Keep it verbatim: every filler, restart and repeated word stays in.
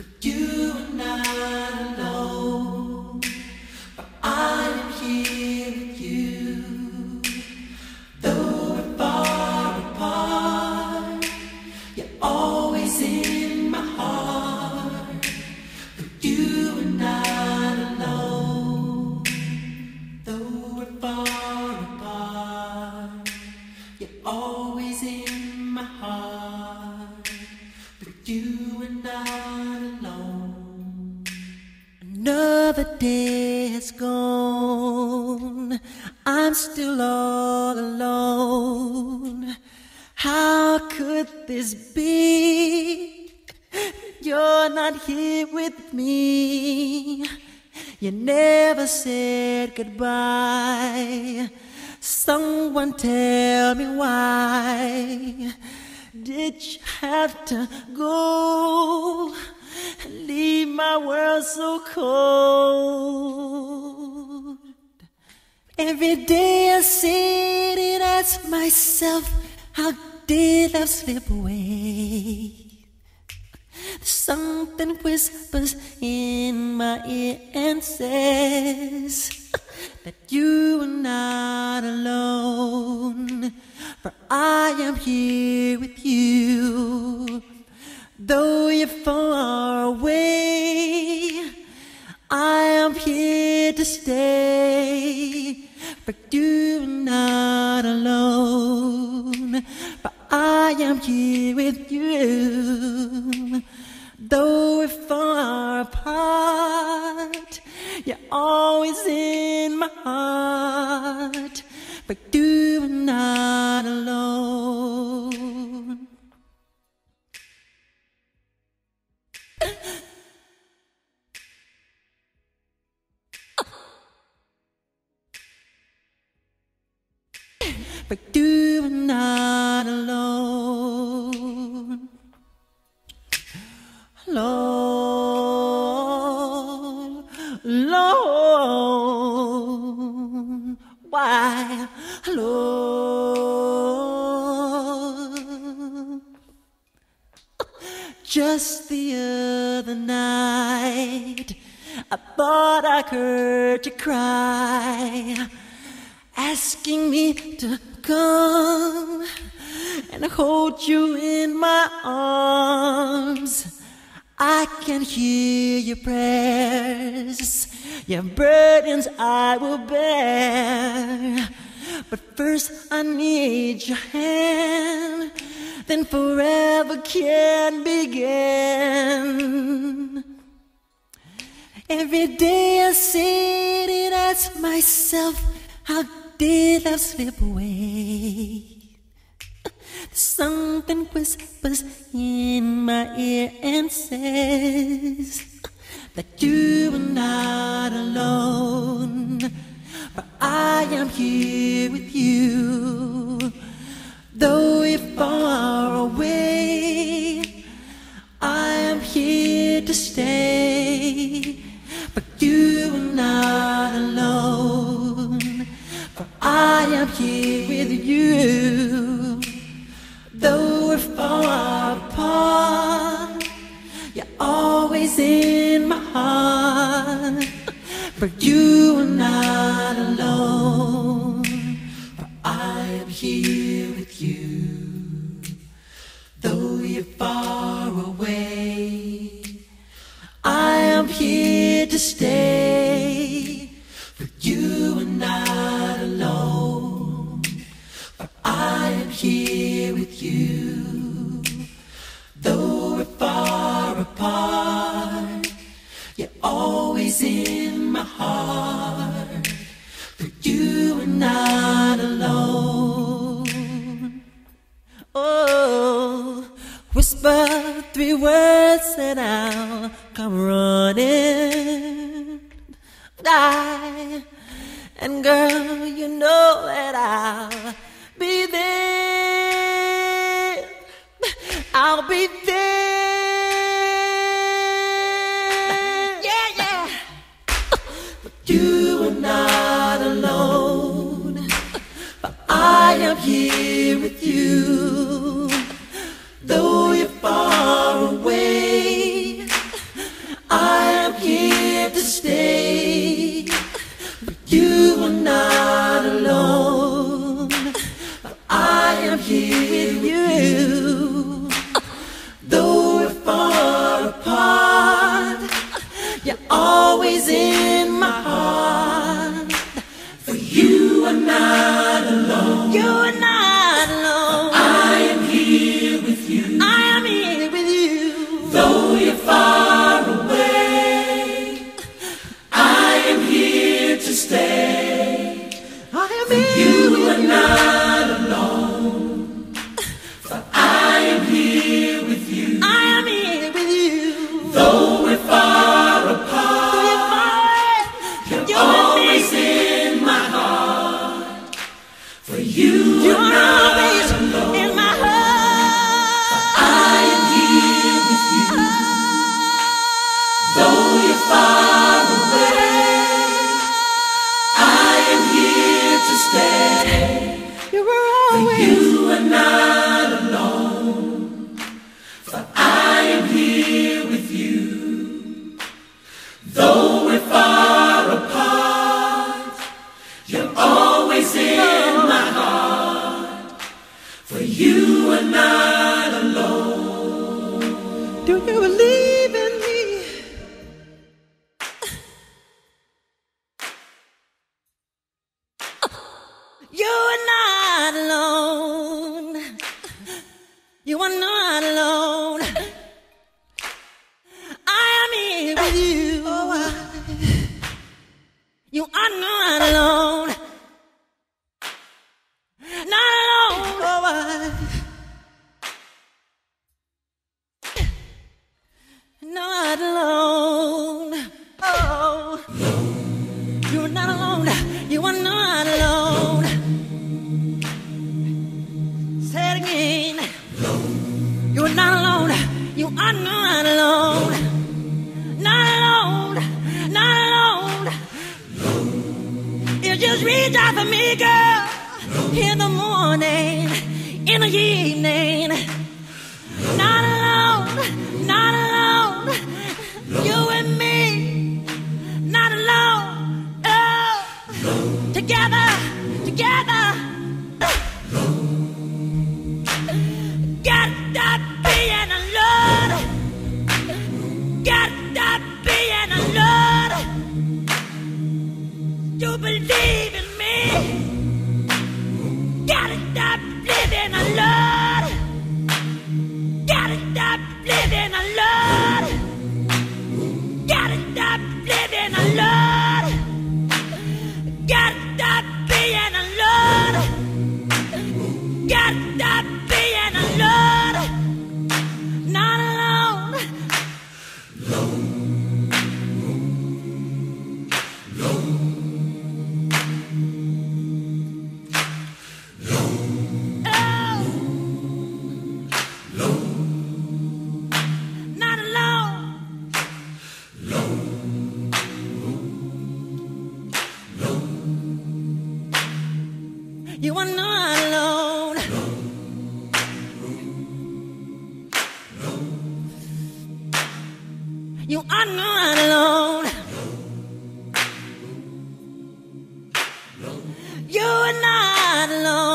You are not alone, but I am here with you. Though we're far apart, you're always in my heart. But you are not alone. Though we're far apart, you're always in my heart. But you are not alone. Another day has gone, I'm still all alone. How could this be? You're not here with me. You never said goodbye. Someone tell me why did you have to go and leave my world so cold? Every day I sit and ask myself, how did love slip away? Something whispers in my ear and says that you are not alone, for I am here with you. Though you're far away, I am here to stay. But you're not alone, but I am here with you. Though we're far apart, you're always in my heart. But you're not alone. But you're not alone. Lord, Lord, why, Lord? Just the other night, I thought I heard you cry, asking me to come and hold you in my arms. I can hear your prayers, your burdens I will bear. But first I need your hand, then forever can begin. Every day I sit and ask myself, how did love slip away? Something whispers in my ear and says that you are not alone, but I am here with you. Though you're far away, I am here to stay. But you are not alone, for I am here with you. Though we're far apart, you're always in my heart. But you are not alone, for I am here with you. Though you're far away, I am here to stay. But you are not alone, for I am here with you. Though we're far apart, you're always in my heart. But you are not alone. Oh, whisper three words and I'll come running. Die, and girl, you know that I'll be there. I'll be there. Yeah, yeah. But you are not alone, but I am here with you. Though you're far away, you're far away, I am here to stay. I am here. You are not alone, for I am here with you. I am here with you. Though we're far apart, you're, you're always in my heart. For you, you are always alone in my heart. For I am here with you. Though you're far away, I am here to stay. You were always. For you are not alone, for I am here with you. Though we're far apart, you're always in my heart. For you are not alone. Do you believe in me? You are not alone. You are not alone. I am here with you. Oh, I, you are not alone. Not alone. Oh, I, not alone. Oh, you are not alone. You are not alone. Say it again. You are not alone. You are not alone. Not alone. Not alone. You just reach out for me, girl. In the morning, in the evening. Not alone. Not alone. You and me. Not alone. Oh. Together. Together. Got that being alone. Got that being alone. You believe in me. Got it stop living alone. Got it stop living alone. Got it stop living alone. Got it stop being alone. Got it stop being alone. Not alone. Alone. You are not alone. You are not alone. You are not alone.